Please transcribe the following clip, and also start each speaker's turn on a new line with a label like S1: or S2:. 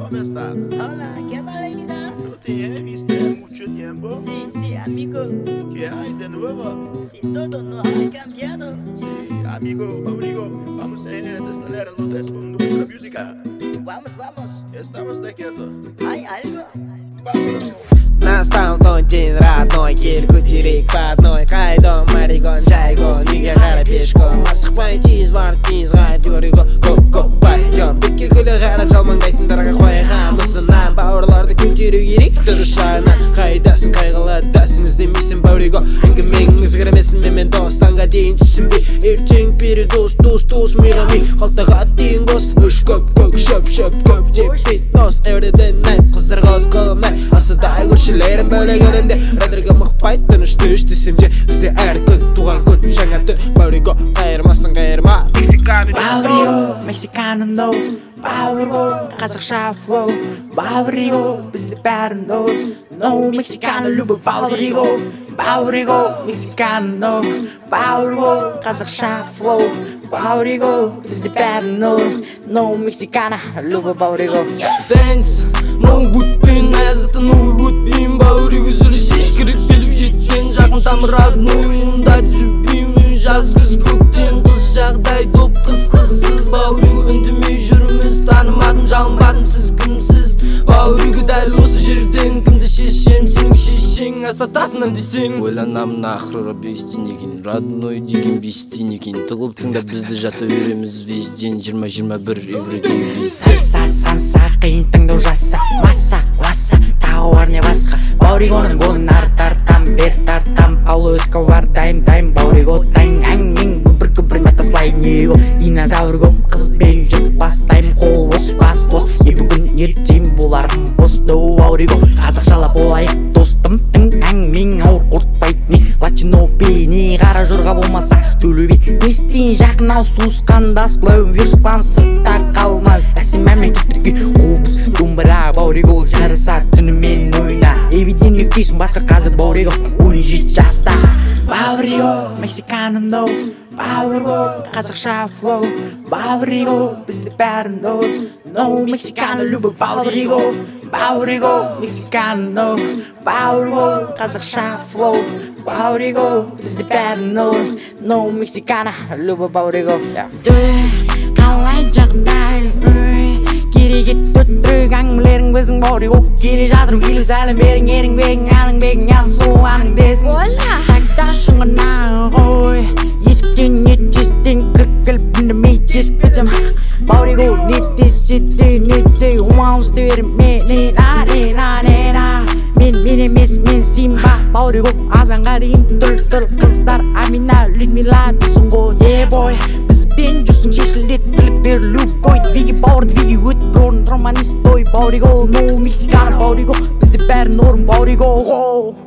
S1: ¿cómo estás?
S2: Hola, ¿qué tal, vida?
S1: No te he visto en mucho tiempo.
S2: Sí, amigo.
S1: ¿Qué hay de nuevo?
S2: Si todo no ha cambiado.
S1: Sí, amigo, Paurigo, vamos a desacelerar los con nuestra música.
S2: Vamos.
S1: Estamos de acuerdo.
S2: ¿Hay algo?
S1: Vámonos.
S3: Настал тот день родной, кельку терек по одной. Кайдон, маригон, чайгон, үйге қарай пешком. Асықпай тез барып тез қайт жүгіриго. Go, пойдем. Бетке күлі қарап жалмаңдайтындарға қойғанмысынан. Бауырларды көтеру керек дұрыс жағынан. Қайдасың, қайғылы дасың, іздемейсің бауриго. Әңгімеңіз кірмесін мен достанға дейін түсінбей. Ертең бері дос миға ми. Қалтаға дейін қос, үш көп, шөп көп деп бит дос. Everyday night, қыздар қыз қылмай. Асыдай көршілерім бөлек әлемде. Радырға мықпай, тыныш десем же. Бізде әр күн, туған күн, жаңа түн. Бауриго, қайырмасын қайырма.
S4: Бауриго, мексикано no. Бауриго, қазақша flow. Бауриго, бізде бәрі no, мексикано любы Бауриго. Бауриго, мексикано no. Бауриго, қазақша flow. Бауриго, бізде бәрі no, мексикано любы Бауриго.
S3: Dance, no good pain, аяздата no good pain. Бауриго сөйлесеш керек беліп жеткен. Жақын тамырады ойында түзбеймін. Жаз күз көктем қыз жағдай доп қыз-қызсыз. Бауриго үндемей жүрміз, танымадым жалынбадым сіз кімсіз. Бауриго дәл осы жерден кімді шешем, сенің шешең асатасынан десең.
S5: Ойланамын ақыры бестен екен, родной деген бестен екен. Тығылып тыңдап бізді жата береміз везден. 20-21 everyday бестен.
S4: Самса қиын тыңдау жаса, маса тағы бар не басқа. Бауригоның голын ары тартам, бер тартам. Пауло Эскобар дайым, Бауриго дайым. Әң күпір метаслай него. Динозаврго қызбен жүріп бастайым. Қол бос, не бүгін ертең боларым бос. Бауриго қазақшалап болайық достым. Әң ауыр құртпайтын. Латино бейне қара жорға болмаса төлөбе. Нестейін жақын ауыз туысқандас. Блэум вирус қылам сыртта қалмас. Әсем мемлекеттікке қобыз домбыра. Бауриго жарыса түнімен ойна. Эвиден нүктейсің басқа қазір Бауриго 17 жаста. Бауриго, мексикано no. Бауриго, қазақша flow. Бауриго, бізде бәрі no, мексикано любы Бауриго. Бауриго, мексикано no. Бауриго, қазақша flow. Бауриго, бізде бәрі no, мексикано любы Бауриго. Қалай жағдай, керек ет өттірік әңгімелерің өзің Бауриго. Келе жатырым келіп сәлем берің, ерің бегің, әлің бегің, язу аның десің. Қайта шыңғына ғой, есіктен нетестен кіркіліп үндемей тесік бітім. Бауриго нетте, умауыз дөрім мен емес, мен Симба. Бауриго азанға дейін түл қыздар, Амина, Людмила десің ғой. Ебой, бізбен жүрсің шешілет біліп бер любой. Двиги бауыр, двиги өт бір орын, романист той. Бауриго, no, мексикано Бауриго, бізде бәрі норм Бауриго.